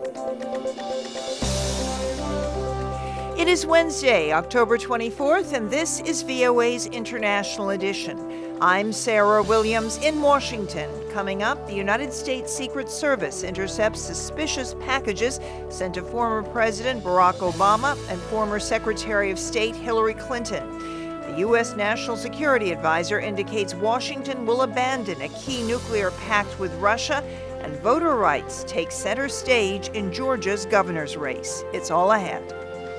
It is Wednesday, October 24th, and this is VOA's International Edition. I'm Sarah Williams in Washington. Coming up, the United States Secret Service intercepts suspicious packages sent to former President Barack Obama and former Secretary of State Hillary Clinton. The U.S. National Security Advisor indicates Washington will abandon a key nuclear pact with Russia, and voter rights take center stage in Georgia's governor's race. It's all ahead.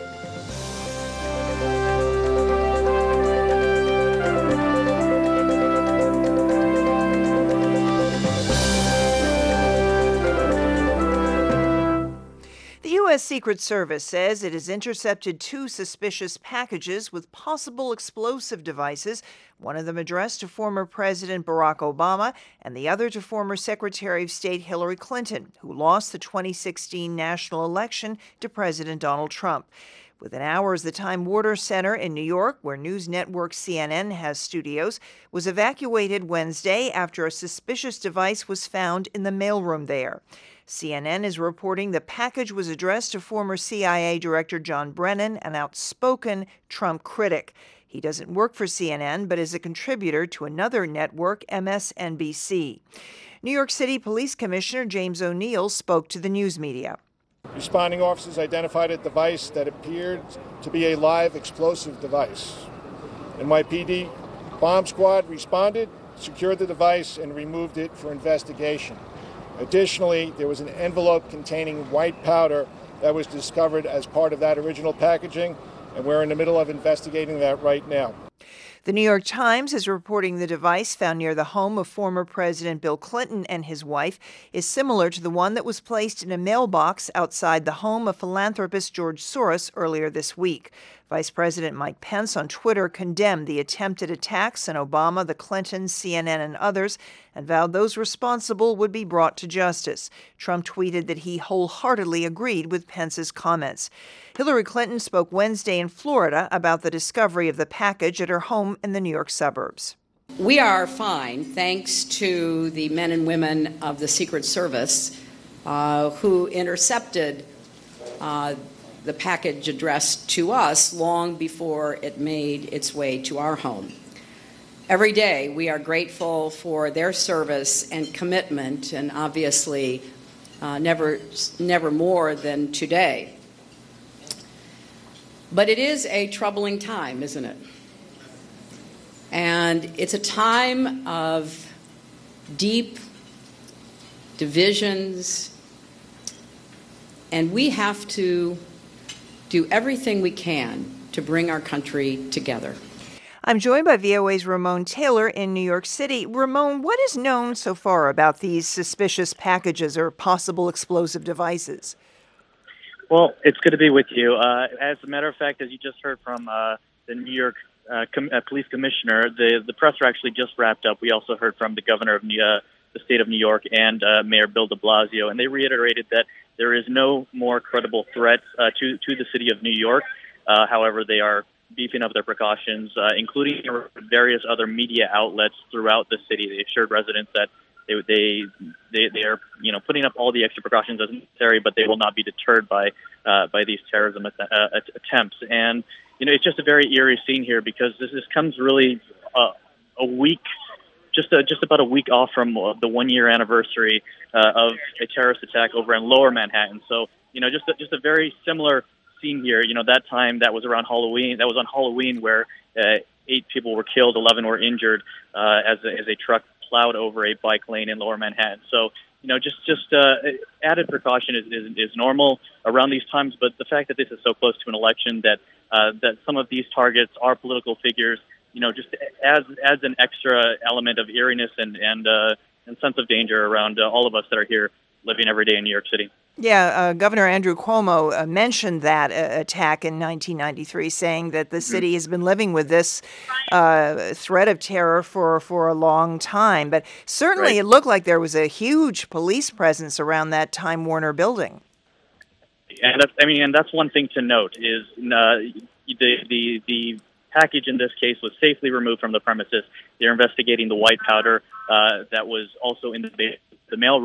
The U.S. Secret Service says it has intercepted two suspicious packages with possible explosive devices, one of them addressed to former President Barack Obama and the other to former Secretary of State Hillary Clinton, who lost the 2016 national election to President Donald Trump. Within hours, the Time Warner Center in New York, where news network CNN has studios, was evacuated Wednesday after a suspicious device was found in the mailroom there. CNN is reporting the package was addressed to former CIA Director John Brennan, an outspoken Trump critic. He doesn't work for CNN, but is a contributor to another network, MSNBC. New York City Police Commissioner James O'Neill spoke to the news media. Responding officers identified a device that appeared to be a live explosive device. NYPD bomb squad responded, secured the device, and removed it for investigation. Additionally, there was an envelope containing white powder that was discovered as part of that original packaging, and we're in the middle of investigating that right now. The New York Times is reporting the device found near the home of former President Bill Clinton and his wife is similar to the one that was placed in a mailbox outside the home of philanthropist George Soros earlier this week. Vice President Mike Pence on Twitter condemned the attempted attacks on Obama, the Clintons, CNN, and others, and vowed those responsible would be brought to justice. Trump tweeted that he wholeheartedly agreed with Pence's comments. Hillary Clinton spoke Wednesday in Florida about the discovery of the package at her home in the New York suburbs. We are fine, thanks to the men and women of the Secret Service who intercepted the package addressed to us long before it made its way to our home. Every day we are grateful for their service and commitment, and obviously never more than today. But it is a troubling time, isn't it? And it's a time of deep divisions, and we have to do everything we can to bring our country together. I'm joined by VOA's Ramon Taylor in New York City. Ramon, what is known so far about these suspicious packages or possible explosive devices? Well, it's good to be with you. As a matter of fact, as you just heard from the New York police commissioner, the presser actually just wrapped up. We also heard from the governor of the state of New York and Mayor Bill de Blasio, and they reiterated that there is no more credible threat to the city of New York. However, they are beefing up their precautions, including various other media outlets throughout the city. They assured residents that they are putting up all the extra precautions as necessary, but they will not be deterred by these terrorism attempts. And it's just a very eerie scene here because this comes really a week. Just about a week off from the 1-year anniversary of a terrorist attack over in Lower Manhattan. So, just a very similar scene here. That time that was around Halloween. That was on Halloween where 8 people were killed, 11 were injured as a truck plowed over a bike lane in Lower Manhattan. So, just added precaution is normal around these times. But the fact that this is so close to an election, that some of these targets are political figures, just adds an extra element of eeriness and sense of danger around all of us that are here living every day in New York City. Yeah, Governor Andrew Cuomo mentioned that attack in 1993, saying that the city has been living with this threat of terror for a long time. But certainly It looked like there was a huge police presence around that Time Warner building. And that's one thing to note is the package in this case was safely removed from the premises. They're investigating the white powder that was also in the mail.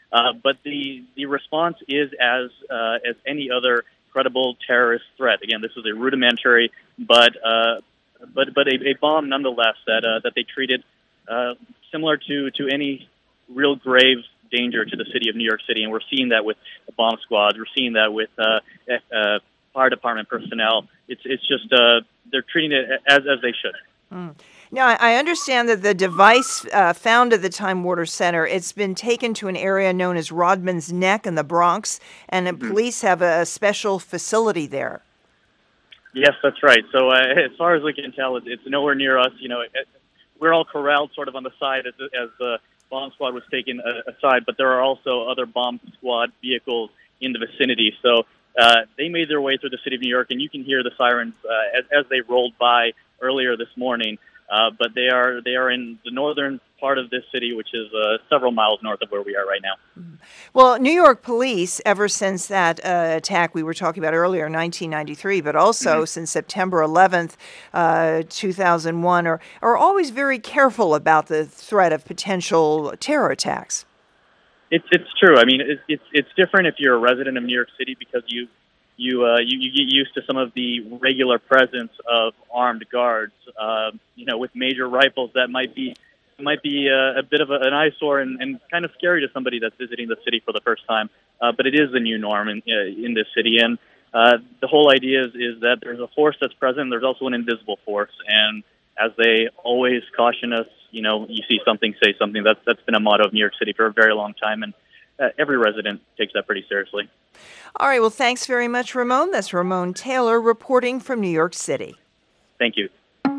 But the response is as any other credible terrorist threat. Again, this was a rudimentary but a bomb nonetheless that they treated similar to any real grave danger to the city of New York City, and we're seeing that with bomb squads. We're seeing that with fire department personnel. It's just they're treating it as they should. Now, I understand that the device found at the Time Warner Center, it's been taken to an area known as Rodman's Neck in the Bronx, and the police have a special facility there. Yes, that's right. So as far as we can tell, it's nowhere near us. We're all corralled sort of on the side as the bomb squad was taken aside, but there are also other bomb squad vehicles in the vicinity. So they made their way through the city of New York, and you can hear the sirens as they rolled by earlier this morning. But they are in the northern part of this city, which is several miles north of where we are right now. Well, New York police, ever since that attack we were talking about earlier in 1993, but also since September 11th, 2001, are always very careful about the threat of potential terror attacks. It's true. I mean, it's different if you're a resident of New York City because you get used to some of the regular presence of armed guards. With major rifles, that might be a bit of an eyesore and kind of scary to somebody that's visiting the city for the first time. But it is the new norm in this city, and the whole idea is that there's a force that's present. There's also an invisible force, and as they always caution us, you see something, say something. That's been a motto of New York City for a very long time, and every resident takes that pretty seriously. All right. Well, thanks very much, Ramon. That's Ramon Taylor reporting from New York City. Thank you.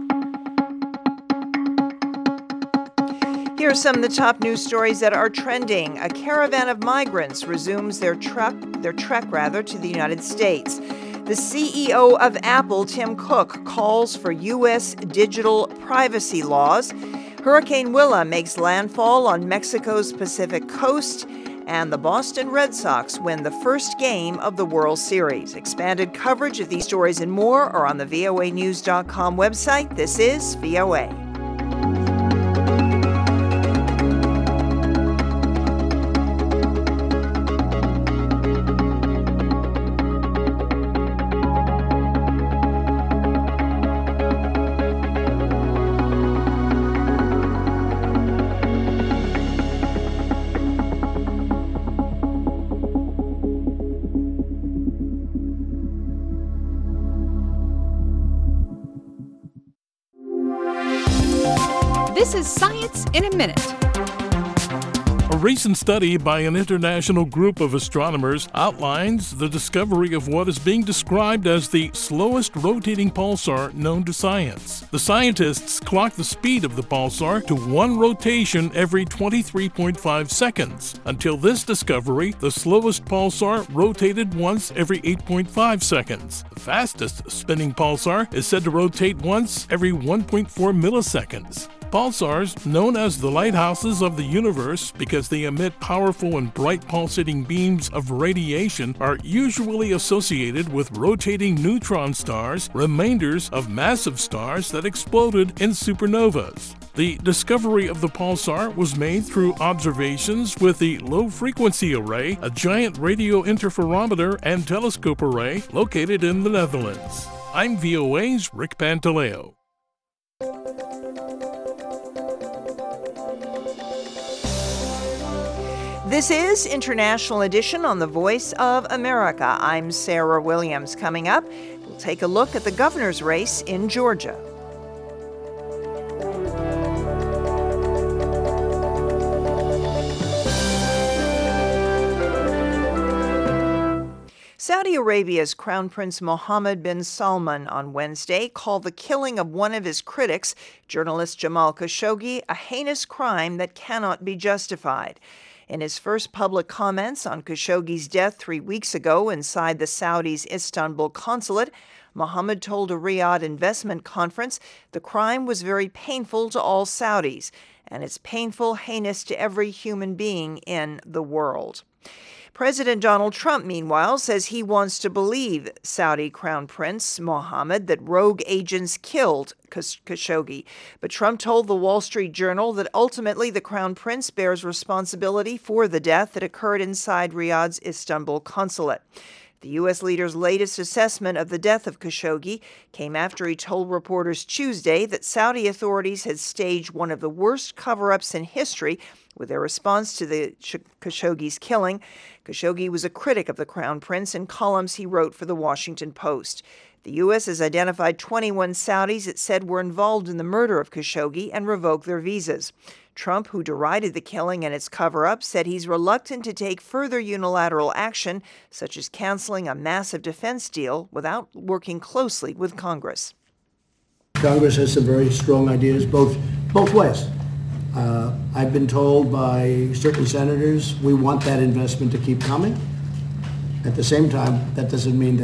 Here are some of the top news stories that are trending. A caravan of migrants resumes their trek to the United States. The CEO of Apple, Tim Cook, calls for U.S. digital privacy laws. Hurricane Willa makes landfall on Mexico's Pacific coast. And the Boston Red Sox win the first game of the World Series. Expanded coverage of these stories and more are on the voanews.com website. This is VOA. This is Science in a Minute. A recent study by an international group of astronomers outlines the discovery of what is being described as the slowest rotating pulsar known to science. The scientists clocked the speed of the pulsar to one rotation every 23.5 seconds. Until this discovery, the slowest pulsar rotated once every 8.5 seconds. The fastest spinning pulsar is said to rotate once every 1.4 milliseconds. Pulsars, known as the lighthouses of the universe because they emit powerful and bright pulsating beams of radiation, are usually associated with rotating neutron stars, remainders of massive stars that exploded in supernovas. The discovery of the pulsar was made through observations with the Low Frequency Array, a giant radio interferometer and telescope array located in the Netherlands. I'm VOA's Rick Pantaleo. This is International Edition on the Voice of America. I'm Sarah Williams. Coming up, we'll take a look at the governor's race in Georgia. Saudi Arabia's Crown Prince Mohammed bin Salman on Wednesday called the killing of one of his critics, journalist Jamal Khashoggi, a heinous crime that cannot be justified. In his first public comments on Khashoggi's death 3 weeks ago inside the Saudi's Istanbul consulate, Mohammed told a Riyadh investment conference the crime was very painful to all Saudis, and it's painful, heinous to every human being in the world. President Donald Trump, meanwhile, says he wants to believe Saudi Crown Prince Mohammed that rogue agents killed Khashoggi. But Trump told the Wall Street Journal that ultimately the Crown Prince bears responsibility for the death that occurred inside Riyadh's Istanbul consulate. The U.S. leader's latest assessment of the death of Khashoggi came after he told reporters Tuesday that Saudi authorities had staged one of the worst cover-ups in history with their response to the Khashoggi's killing. Khashoggi was a critic of the Crown Prince in columns he wrote for the Washington Post. The U.S. has identified 21 Saudis it said were involved in the murder of Khashoggi and revoked their visas. Trump, who derided the killing and its cover-up, said he's reluctant to take further unilateral action, such as canceling a massive defense deal, without working closely with Congress. Congress has some very strong ideas both ways. I've been told by certain senators we want that investment to keep coming. At the same time, that doesn't mean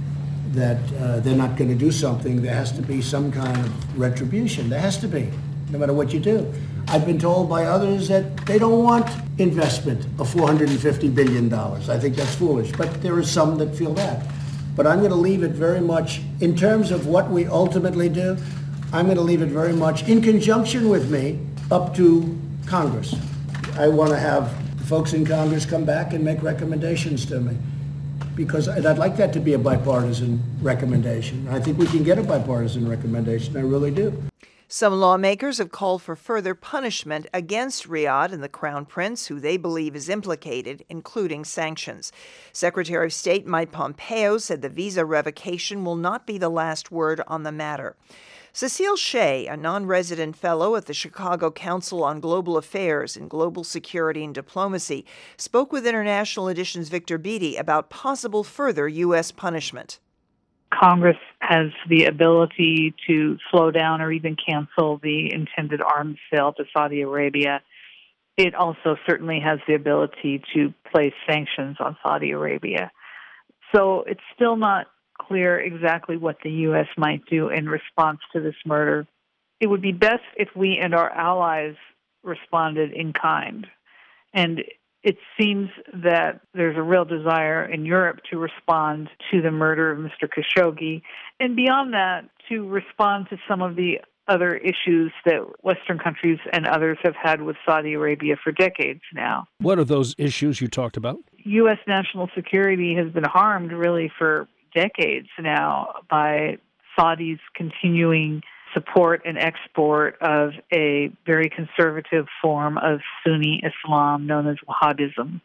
that they're not going to do something. There has to be some kind of retribution. There has to be, no matter what you do. I've been told by others that they don't want investment of $450 billion. I think that's foolish, but there are some that feel that. But I'm going to leave it very much, in terms of what we ultimately do, I'm going to leave it very much in conjunction with me up to Congress. I want to have the folks in Congress come back and make recommendations to me, because I'd like that to be a bipartisan recommendation. I think we can get a bipartisan recommendation. I really do. Some lawmakers have called for further punishment against Riyadh and the Crown Prince, who they believe is implicated, including sanctions. Secretary of State Mike Pompeo said the visa revocation will not be the last word on the matter. Cecile Shea, a non-resident fellow at the Chicago Council on Global Affairs and Global Security and Diplomacy, spoke with International Edition's Victor Beattie about possible further U.S. punishment. Congress has the ability to slow down or even cancel the intended arms sale to Saudi Arabia. It also certainly has the ability to place sanctions on Saudi Arabia. So it's still not clear exactly what the U.S. might do in response to this murder. It would be best if we and our allies responded in kind. And it seems that there's a real desire in Europe to respond to the murder of Mr. Khashoggi, and beyond that, to respond to some of the other issues that Western countries and others have had with Saudi Arabia for decades now. What are those issues you talked about? U.S. national security has been harmed really for decades now by Saudi's continuing support and export of a very conservative form of Sunni Islam known as Wahhabism.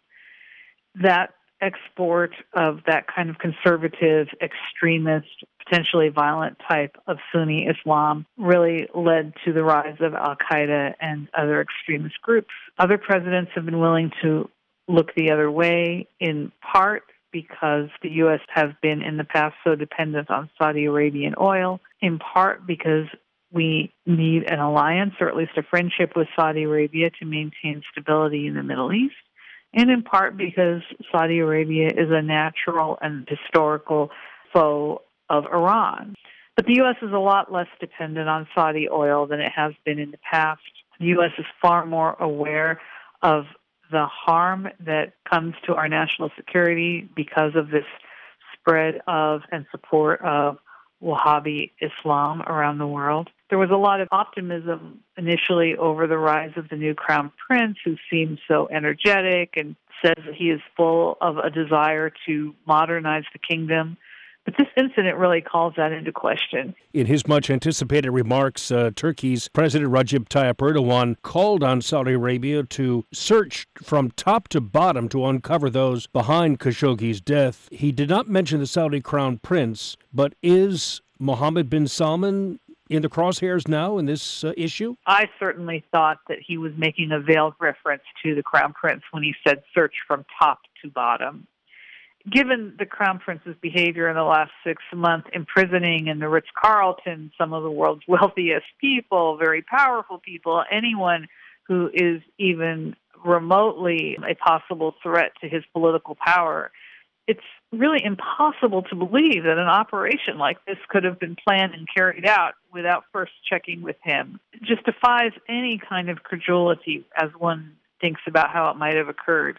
That export of that kind of conservative, extremist, potentially violent type of Sunni Islam really led to the rise of al-Qaeda and other extremist groups. Other presidents have been willing to look the other way, in part because the U.S. has been in the past so dependent on Saudi Arabian oil, in part because we need an alliance or at least a friendship with Saudi Arabia to maintain stability in the Middle East, and in part because Saudi Arabia is a natural and historical foe of Iran. But the U.S. is a lot less dependent on Saudi oil than it has been in the past. The U.S. is far more aware of the harm that comes to our national security because of this spread of and support of Wahhabi Islam around the world. There was a lot of optimism initially over the rise of the new Crown Prince, who seems so energetic and says that he is full of a desire to modernize the kingdom. But this incident really calls that into question. In his much-anticipated remarks, Turkey's President Recep Tayyip Erdogan called on Saudi Arabia to search from top to bottom to uncover those behind Khashoggi's death. He did not mention the Saudi Crown Prince, but is Mohammed bin Salman in the crosshairs now in this issue? I certainly thought that he was making a veiled reference to the Crown Prince when he said search from top to bottom. Given the Crown Prince's behavior in the last 6 months, imprisoning in the Ritz-Carlton some of the world's wealthiest people, very powerful people, anyone who is even remotely a possible threat to his political power, it's really impossible to believe that an operation like this could have been planned and carried out without first checking with him. It just defies any kind of credulity as one thinks about how it might have occurred.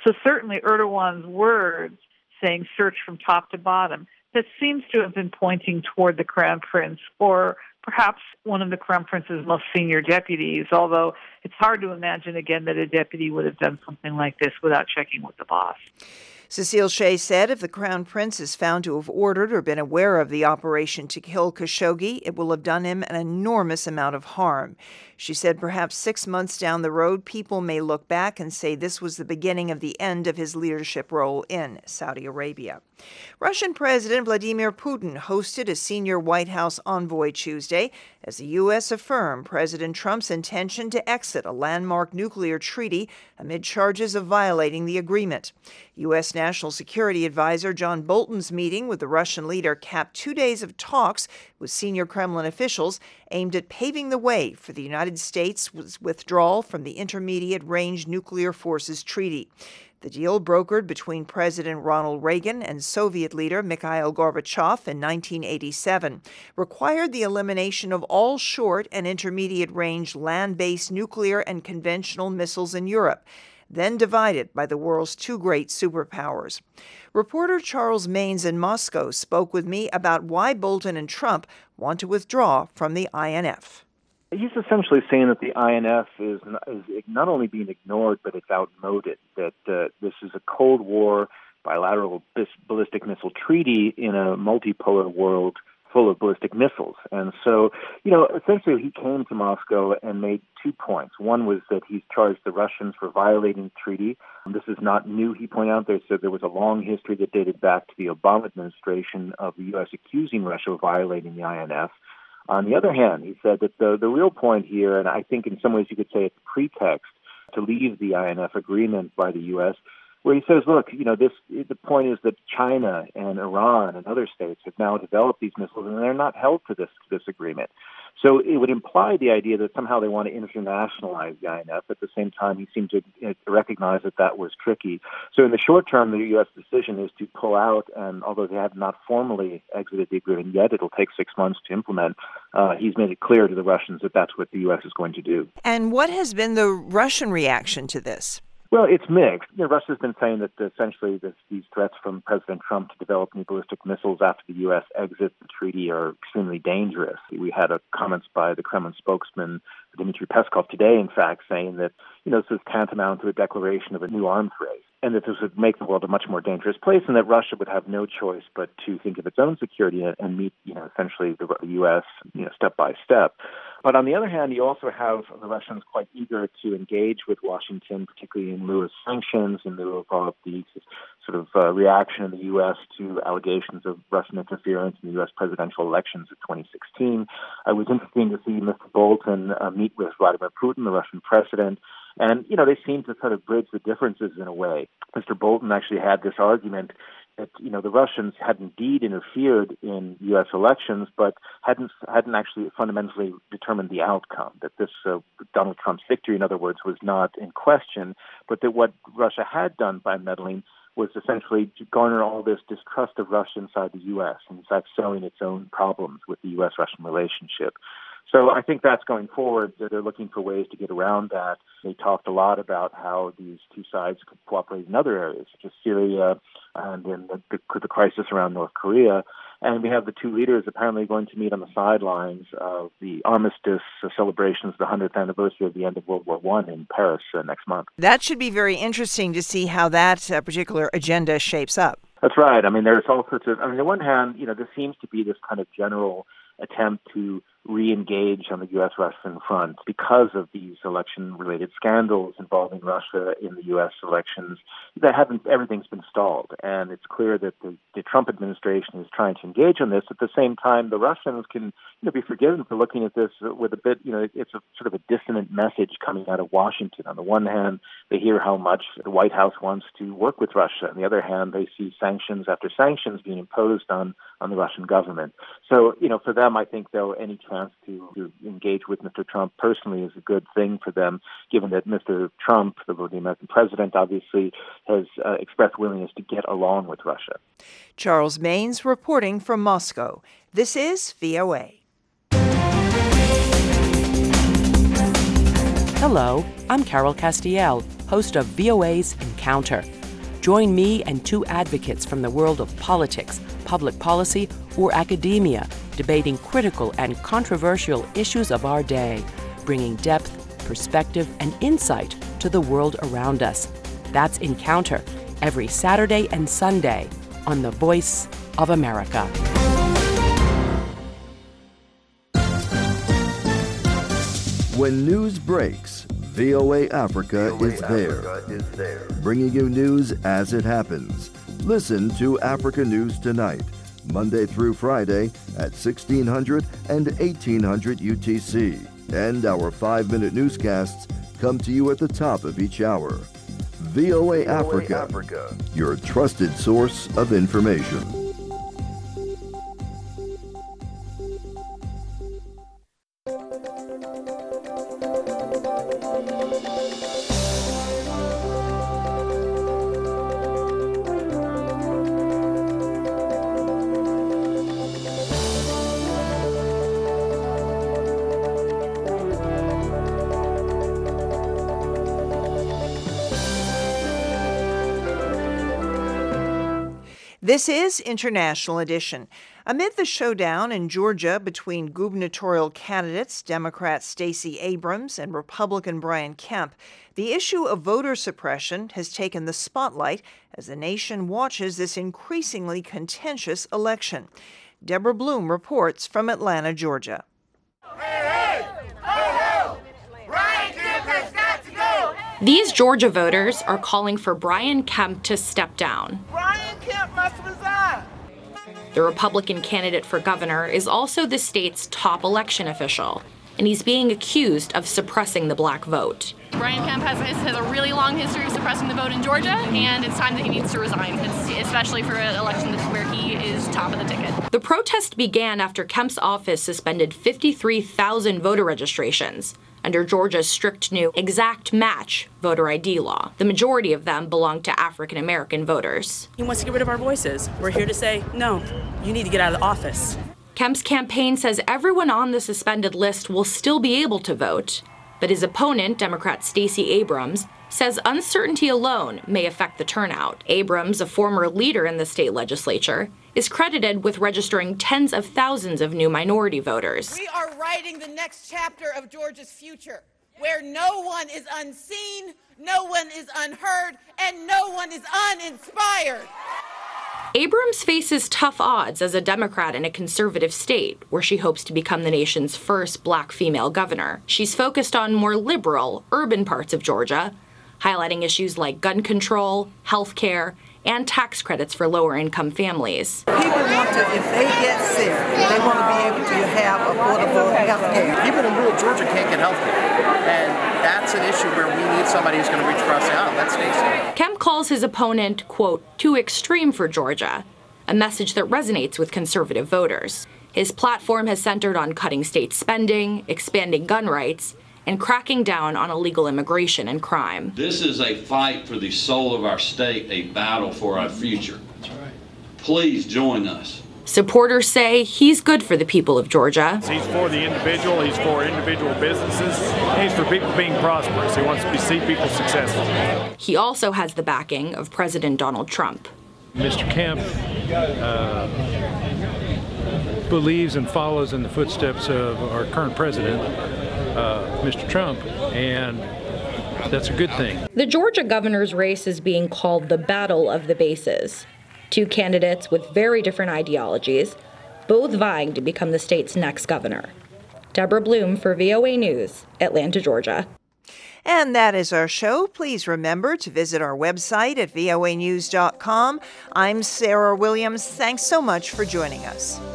So certainly Erdogan's words saying search from top to bottom, that seems to have been pointing toward the Crown Prince or perhaps one of the Crown Prince's most senior deputies, although it's hard to imagine, again, that a deputy would have done something like this without checking with the boss. Cecile Shea said if the Crown Prince is found to have ordered or been aware of the operation to kill Khashoggi, it will have done him an enormous amount of harm. She said perhaps 6 months down the road, people may look back and say this was the beginning of the end of his leadership role in Saudi Arabia. Russian President Vladimir Putin hosted a senior White House envoy Tuesday as the U.S. affirmed President Trump's intention to exit a landmark nuclear treaty amid charges of violating the agreement. U.S. National Security Advisor John Bolton's meeting with the Russian leader capped 2 days of talks with senior Kremlin officials aimed at paving the way for the United States' withdrawal from the Intermediate Range Nuclear Forces Treaty. The deal, brokered between President Ronald Reagan and Soviet leader Mikhail Gorbachev in 1987, required the elimination of all short and intermediate-range land-based nuclear and conventional missiles in Europe, then divided by the world's two great superpowers. Reporter Charles Maynes in Moscow spoke with me about why Bolton and Trump want to withdraw from the INF. He's essentially saying that the INF is not only being ignored, but it's outmoded, that this is a Cold War bilateral ballistic missile treaty in a multipolar world full of ballistic missiles. And so, essentially he came to Moscow and made 2 points. One was that he's charged the Russians for violating the treaty. This is not new, he pointed out. They said there was a long history that dated back to the Obama administration of the U.S. accusing Russia of violating the INF. On the other hand, he said that the real point here, and I think in some ways you could say it's a pretext to leave the INF agreement by the U.S., where he says, look, the point is that China and Iran and other states have now developed these missiles, and they're not held to this agreement. So it would imply the idea that somehow they want to internationalize the INF. At the same time, he seemed to recognize that was tricky. So in the short term, the U.S. decision is to pull out, and although they have not formally exited the agreement yet, it'll take 6 months to implement. He's made it clear to the Russians that that's what the U.S. is going to do. And what has been the Russian reaction to this? Well, it's mixed. Russia's been saying that essentially these threats from President Trump to develop new ballistic missiles after the U.S. exits the treaty are extremely dangerous. We had comments by the Kremlin spokesman, Dmitry Peskov, today, in fact, saying that, this is tantamount to a declaration of a new arms race, and that this would make the world a much more dangerous place, and that Russia would have no choice but to think of its own security and meet, essentially the U.S., step by step. But on the other hand, you also have the Russians quite eager to engage with Washington, particularly in lieu of sanctions, in lieu of the sort of reaction in the U.S. to allegations of Russian interference in the U.S. presidential elections of 2016. It was interesting to see Mr. Bolton meet with Vladimir Putin, the Russian president, and, they seem to sort of bridge the differences in a way. Mr. Bolton actually had this argument that, the Russians had indeed interfered in U.S. elections, but hadn't actually fundamentally determined the outcome, that this Donald Trump's victory, in other words, was not in question, but that what Russia had done by meddling was essentially to garner all this distrust of Russia inside the U.S., and in fact sowing its own problems with the U.S.-Russian relationship. So I think that's going forward. They're looking for ways to get around that. They talked a lot about how these two sides could cooperate in other areas, such as Syria and in the crisis around North Korea. And we have the two leaders apparently going to meet on the sidelines of the armistice celebrations, the 100th anniversary of the end of World War I in Paris next month. That should be very interesting to see how that particular agenda shapes up. That's right. There's all sorts of, on the one hand, there seems to be this kind of general attempt to re-engage on the U.S.-Russian front because of these election-related scandals involving Russia in the U.S. elections. Everything's been stalled, and it's clear that the Trump administration is trying to engage on this. At the same time, the Russians can be forgiven for looking at this with a bit, it's a sort of a dissonant message coming out of Washington. On the one hand, they hear how much the White House wants to work with Russia. On the other hand, they see sanctions after sanctions being imposed on the Russian government. So, for them, I think any chance to engage with Mr. Trump personally is a good thing for them, given that Mr. Trump, the American president, obviously has expressed willingness to get along with Russia. Charles Maynes reporting from Moscow. This is VOA. Hello, I'm Carol Castiel. host of VOA's Encounter. Join me and two advocates from the world of politics, public policy, or academia, debating critical and controversial issues of our day, bringing depth, perspective, and insight to the world around us. That's Encounter, every Saturday and Sunday on The Voice of America. When news breaks, VOA Africa is there, bringing you news as it happens. Listen to Africa News Tonight, Monday through Friday at 1600 and 1800 UTC. And our 5-minute newscasts come to you at the top of each hour. VOA Africa, your trusted source of information. This is International Edition. Amid the showdown in Georgia between gubernatorial candidates, Democrat Stacey Abrams and Republican Brian Kemp, the issue of voter suppression has taken the spotlight as the nation watches this increasingly contentious election. Deborah Bloom reports from Atlanta, Georgia. These Georgia voters are calling for Brian Kemp to step down. Brian Kemp must resign. The Republican candidate for governor is also the state's top election official, and he's being accused of suppressing the black vote. Brian Kemp has a really long history of suppressing the vote in Georgia, and it's time that he needs to resign, especially for an election where he is top of the ticket. The protest began after Kemp's office suspended 53,000 voter registrations under Georgia's strict new exact match voter ID law. The majority of them belong to African American voters. He wants to get rid of our voices. We're here to say, no, you need to get out of the office. Kemp's campaign says everyone on the suspended list will still be able to vote, but his opponent, Democrat Stacey Abrams, says uncertainty alone may affect the turnout. Abrams, a former leader in the state legislature, is credited with registering tens of thousands of new minority voters. We are writing the next chapter of Georgia's future, where no one is unseen, no one is unheard, and no one is uninspired. Abrams faces tough odds as a Democrat in a conservative state, where she hopes to become the nation's first black female governor. She's focused on more liberal, urban parts of Georgia, highlighting issues like gun control, health care, and tax credits for lower-income families. People want to, if they get sick, they want to be able to have affordable health care. People in rural Georgia can't get health care, and that's an issue where we need somebody who's going to reach across the aisle. That's Stacey. Kemp calls his opponent, quote, too extreme for Georgia, a message that resonates with conservative voters. His platform has centered on cutting state spending, expanding gun rights, and cracking down on illegal immigration and crime. This is a fight for the soul of our state, a battle for our future. That's right. Please join us. Supporters say he's good for the people of Georgia. He's for the individual, he's for individual businesses, he's for people being prosperous. He wants to see people successful. He also has the backing of President Donald Trump. Mr. Kemp believes and follows in the footsteps of our current president, Mr. Trump, and that's a good thing. The Georgia governor's race is being called the Battle of the Bases. Two candidates with very different ideologies, both vying to become the state's next governor. Deborah Bloom for VOA News, Atlanta, Georgia. And that is our show. Please remember to visit our website at voanews.com. I'm Sarah Williams. Thanks so much for joining us.